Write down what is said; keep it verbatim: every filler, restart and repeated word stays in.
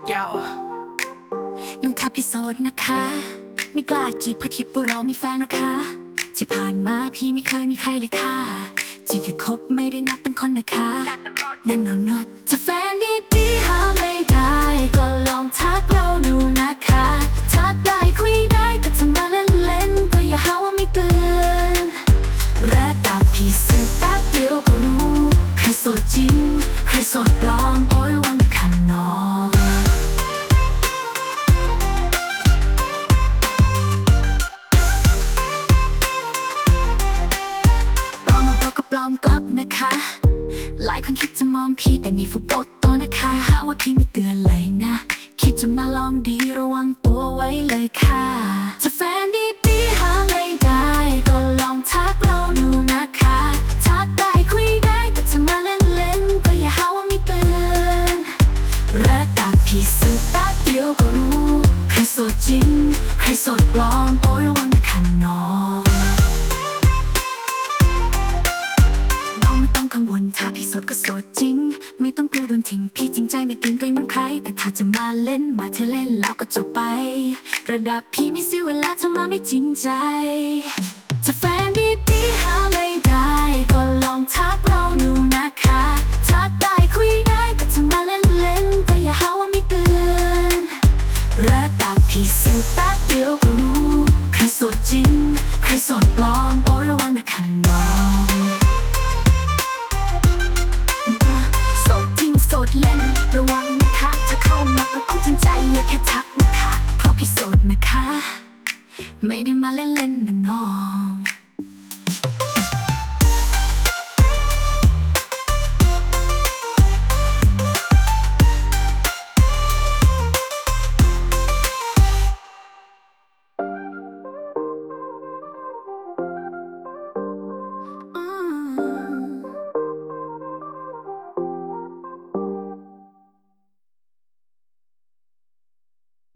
ยาวน้องทับพี่โสดนะคะไม่กล้าจีบเพราะคิดว่าเรามีแฟนนะคะที่ผ่านมาพี่ไม่เคยมีใครเลยค่ะที่แค่คบไม่ได้นับเป็นคนนะคะนั่นนอนดถ้าแฟนดีๆหาไม่ได้ก็ลองทักเราดูนะคะทักได้คุยได้แต่จะมาเล่นๆก็อย่าหาว่าไม่เตือนและตาพี่สึกแป๊บเดียวก็รู้ใครโสดจริงใครโสดปลอมโอ้ยวันขันนองปลอมมาบอกก็ปลอมกลับนะคะหลายคนคิดจะมองพี่แต่นี่ฟุตโตโตนะคะหาว่าพี่ไม่เตือนเลยนะคิดจะมาลองดีระวังตัวไว้เลยค่ะถ้าแฟนดีๆหาไม่ได้ก็ลองทักเราดูนะคะทักได้คุยได้แต่จะมาเล่นๆก็อย่าหาว่าไม่เตือนและตาพี่สึกแป๊บเดียวก็รู้ใครโสดจริงใครโสดปลอมโอ้ยวันขันนองไม่ต้องกังวลถ้าพี่โสดก็โสดจริงไม่ต้องกลัวโดนทิ้งพี่จริงใจไม่เกรงเกรงเหมือนใครแต่ถ้าจะมาเล่นมาเธอเล่นแล้วก็จบไประดับพี่ไม่เสียเวลาถ้ามาไม่จริงใจถ้าแฟนดีๆหาไม่ได้ก็ลองทักเราดูนะคะทักได้คุยได้แต่จะมาเล่นเล่นก็อย่าหาว่าไม่เตือนระดับพี่สึกแป๊บเดียวก็รู้ใครโสดจริงใครโสดปลอมโอ้ยระวังนะขันนองโสดจริงโสดเล่นระวังนะคะถ้าเข้ามาแล้วต้องจริงใจอย่าแค่ทักนะคะเพราะพี่โสดนะคะไม่ได้มาเล่น